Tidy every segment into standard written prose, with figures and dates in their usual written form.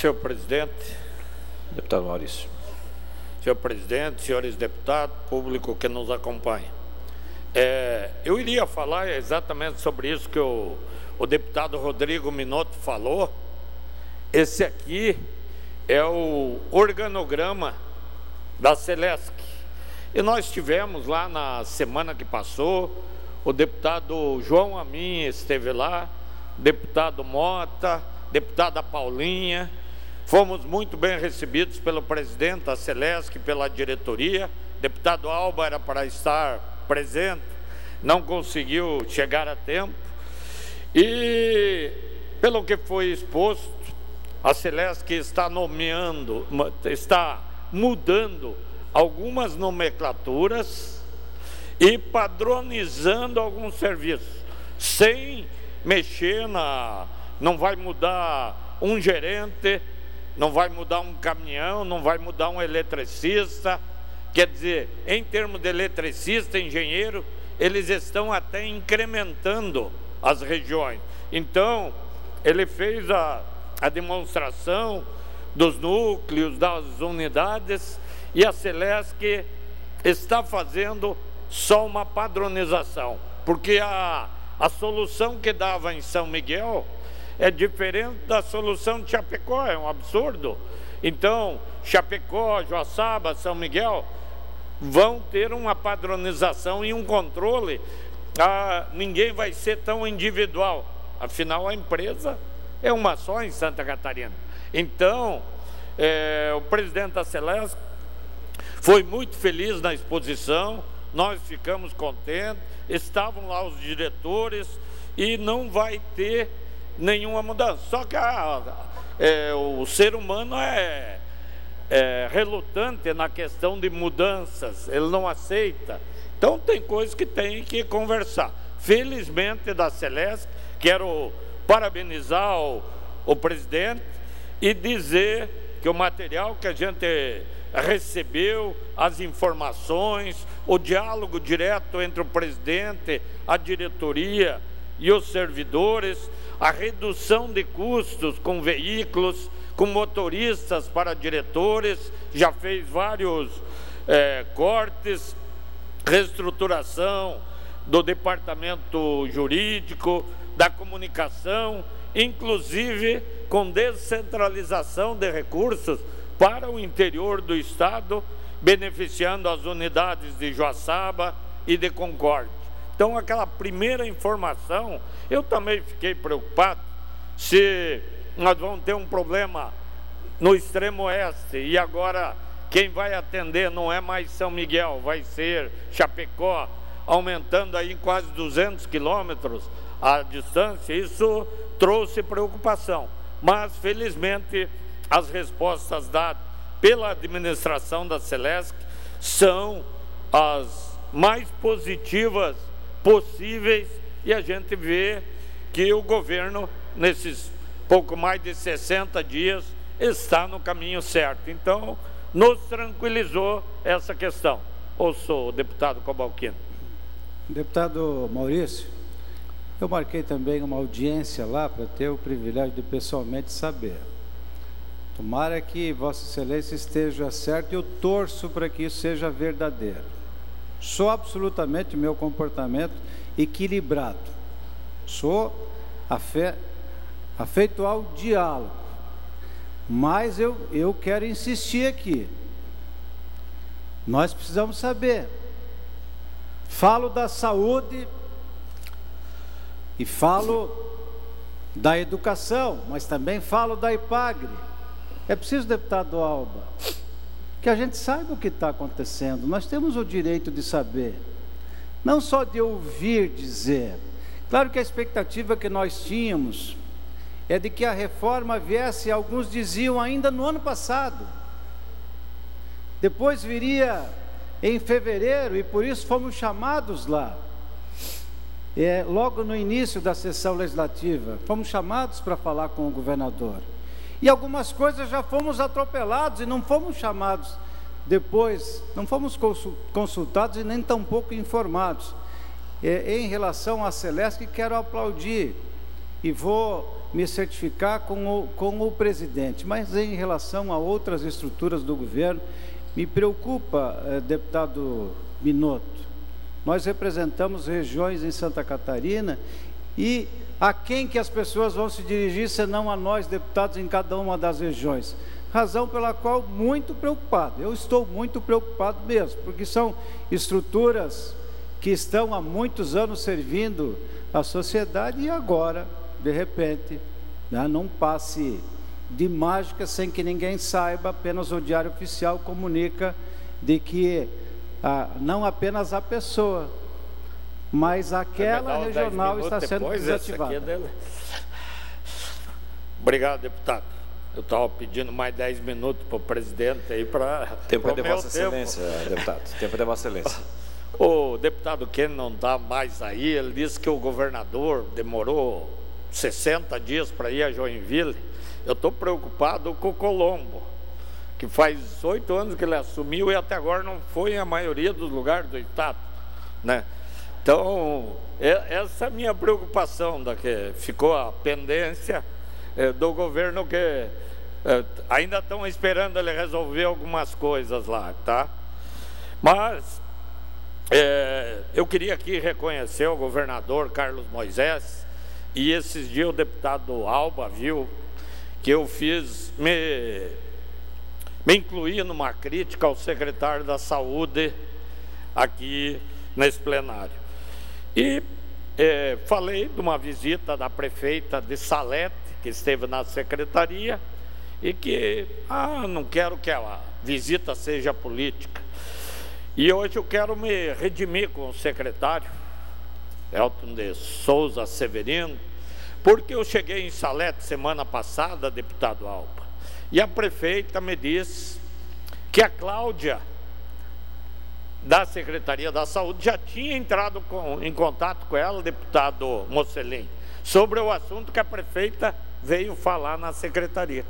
Senhor presidente. Deputado Maurício. Senhor presidente, senhores deputados, público que nos acompanha. Eu iria falar exatamente sobre isso que o deputado Rodrigo Minotto falou. Esse aqui é o organograma da Celesc. E nós tivemos lá na semana que passou, o deputado João Amin esteve lá, deputado Mota, deputada Paulinha. Fomos muito bem recebidos pelo presidente da Celesc, pela diretoria. Deputado Alba era para estar presente, não conseguiu chegar a tempo. E, pelo que foi exposto, a Celesc está mudando algumas nomenclaturas e padronizando alguns serviços, sem mexer não vai mudar um gerente, não vai mudar um caminhão, não vai mudar um eletricista. Quer dizer, em termos de eletricista, engenheiro, eles estão até incrementando as regiões. Então, ele fez a demonstração dos núcleos, das unidades, e a Celesc está fazendo só uma padronização, porque a solução que dava em São Miguel é diferente da solução de Chapecó, é um absurdo. Então, Chapecó, Joaçaba, São Miguel vão ter uma padronização e um controle. Ninguém vai ser tão individual, afinal a empresa é uma só em Santa Catarina. Então, o presidente da Celesc foi muito feliz na exposição, nós ficamos contentes, estavam lá os diretores e não vai ter nenhuma mudança. Só que o ser humano é relutante na questão de mudanças, ele não aceita. Então tem coisas que tem que conversar. Felizmente da Celesc, quero parabenizar o presidente e dizer que o material que a gente recebeu, as informações, o diálogo direto entre o presidente, a diretoria e os servidores, a redução de custos com veículos, com motoristas para diretores, já fez vários cortes, reestruturação do departamento jurídico, da comunicação, inclusive com descentralização de recursos para o interior do estado, beneficiando as unidades de Joaçaba e de Concórdia. Então, aquela primeira informação, eu também fiquei preocupado se nós vamos ter um problema no extremo oeste e agora quem vai atender não é mais São Miguel, vai ser Chapecó, aumentando aí em quase 200 quilômetros a distância. Isso trouxe preocupação, mas felizmente as respostas dadas pela administração da Celesc são as mais positivas possíveis e a gente vê que o governo, nesses pouco mais de 60 dias, está no caminho certo. Então, nos tranquilizou essa questão. Ouço o deputado Cobalcino. Deputado Maurício, eu marquei também uma audiência lá para ter o privilégio de pessoalmente saber. Tomara que Vossa Excelência esteja certo e eu torço para que isso seja verdadeiro. Sou absolutamente meu comportamento equilibrado. Sou afeito ao diálogo. Mas eu quero insistir aqui. Nós precisamos saber. Falo da saúde e falo da educação, mas também falo da IPAGRE. É preciso, deputado Alba, que a gente saiba o que está acontecendo. Nós temos o direito de saber, não só de ouvir dizer. Claro que a expectativa que nós tínhamos é de que a reforma viesse, alguns diziam, ainda no ano passado. Depois viria em fevereiro, e por isso fomos chamados lá. Logo no início da sessão legislativa, fomos chamados para falar com o governador. E algumas coisas já fomos atropelados e não fomos chamados depois, não fomos consultados e nem tampouco informados. Em relação à Celesc, quero aplaudir e vou me certificar com o presidente, mas em relação a outras estruturas do governo, me preocupa, deputado Binotto, nós representamos regiões em Santa Catarina e a quem que as pessoas vão se dirigir, senão a nós, deputados, em cada uma das regiões? Razão pela qual muito preocupado, eu estou muito preocupado mesmo, porque são estruturas que estão há muitos anos servindo a sociedade e agora, de repente, não passe de mágica sem que ninguém saiba, apenas o Diário Oficial comunica de que não apenas a pessoa, mas aquela regional está sendo desativada. Obrigado, deputado. Eu estava pedindo mais 10 minutos para o presidente aí para... Tempo é de Vossa Excelência, deputado. Tempo é de Vossa Excelência. O deputado Kennedy não está mais aí, ele disse que o governador demorou 60 dias para ir a Joinville. Eu estou preocupado com o Colombo, que faz 8 anos que ele assumiu e até agora não foi em a maioria dos lugares do estado, né? Então, essa é a minha preocupação, da que ficou a pendência do governo, que ainda estão esperando ele resolver algumas coisas lá, tá? Mas eu queria aqui reconhecer o governador Carlos Moisés, e esses dias o deputado Alba viu que eu me incluí numa crítica ao secretário da Saúde aqui nesse plenário. E falei de uma visita da prefeita de Salete, que esteve na secretaria, e que, não quero que a visita seja política. E hoje eu quero me redimir com o secretário, Elton de Souza Severino, porque eu cheguei em Salete semana passada, deputado Alba, e a prefeita me disse que a Cláudia, da Secretaria da Saúde, já tinha entrado em contato com ela, deputado Mocelin, sobre o assunto que a prefeita veio falar na secretaria.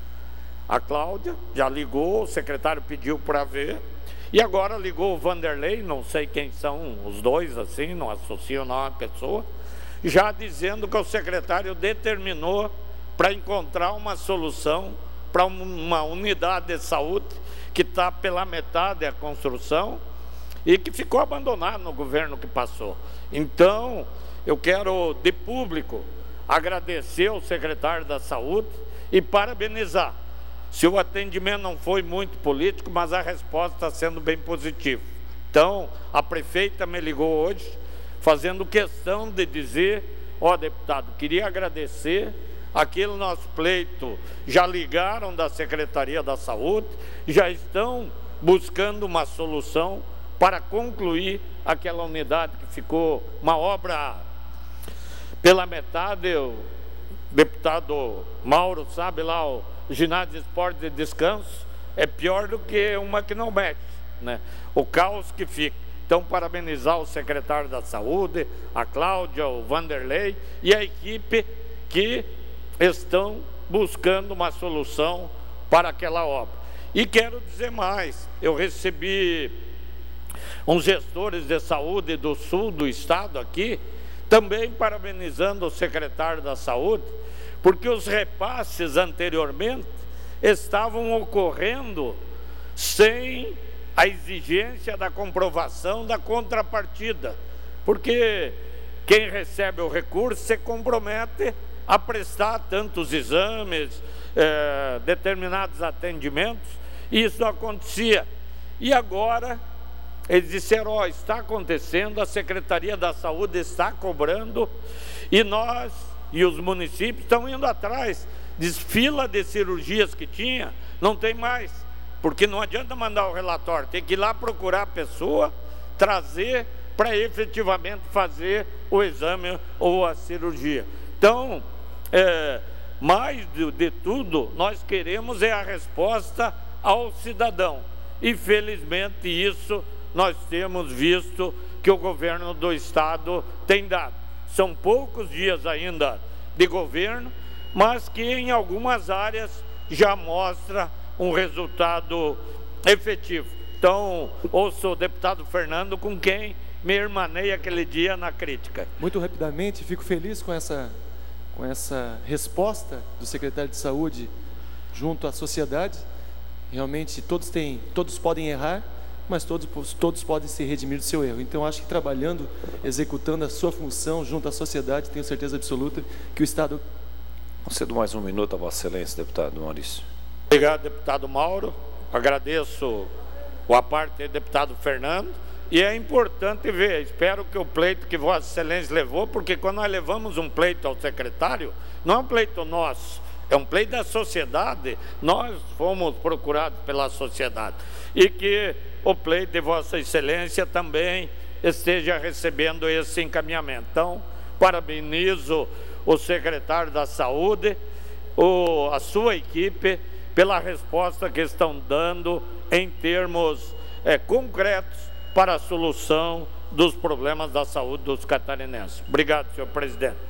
A Cláudia já ligou, o secretário pediu para ver, e agora ligou o Vanderlei, não sei quem são os dois, assim, não associo não a pessoa, já dizendo que o secretário determinou para encontrar uma solução para uma unidade de saúde que está pela metade da construção e que ficou abandonada no governo que passou. Então, eu quero, de público, agradecer ao secretário da Saúde e parabenizar. Se o atendimento não foi muito político, mas a resposta está sendo bem positiva. Então, a prefeita me ligou hoje, fazendo questão de dizer, deputado, queria agradecer, aquele nosso pleito, já ligaram da Secretaria da Saúde, já estão buscando uma solução para concluir aquela unidade que ficou uma obra pela metade. O deputado Mauro sabe lá, o ginásio de esporte de descanso é pior do que uma que não mexe, né? O caos que fica. Então, parabenizar o secretário da Saúde, a Cláudia, o Vanderlei e a equipe que estão buscando uma solução para aquela obra. E quero dizer mais, eu recebi uns gestores de saúde do sul do estado aqui, também parabenizando o secretário da Saúde, porque os repasses anteriormente estavam ocorrendo sem a exigência da comprovação da contrapartida, porque quem recebe o recurso se compromete a prestar tantos exames, determinados atendimentos, e isso não acontecia. E agora eles disseram, está acontecendo, a Secretaria da Saúde está cobrando, e nós e os municípios estão indo atrás. Fila de cirurgias que tinha, não tem mais, porque não adianta mandar o relatório, tem que ir lá procurar a pessoa, trazer para efetivamente fazer o exame ou a cirurgia. Então, mais de tudo, nós queremos a resposta ao cidadão, e felizmente isso nós temos visto que o governo do estado tem dado. São poucos dias ainda de governo, mas que em algumas áreas já mostra um resultado efetivo. Então, ouço o deputado Fernando, com quem me irmanei aquele dia na crítica. Muito rapidamente, fico feliz com resposta do secretário de Saúde junto à sociedade. Realmente todos podem errar, mas todos podem se redimir do seu erro. Então, acho que trabalhando, executando a sua função junto à sociedade, tenho certeza absoluta que o Estado... Concedo mais um minuto a Vossa Excelência, deputado Maurício. Obrigado, deputado Mauro. Agradeço a parte do deputado Fernando. E é importante ver, espero que o pleito que Vossa Excelência levou, porque quando nós levamos um pleito ao secretário, não é um pleito nosso, é um pleito da sociedade, nós fomos procurados pela sociedade. E que o pleito de Vossa Excelência também esteja recebendo esse encaminhamento. Então, parabenizo o secretário da Saúde, a sua equipe, pela resposta que estão dando em termos concretos para a solução dos problemas da saúde dos catarinenses. Obrigado, senhor presidente.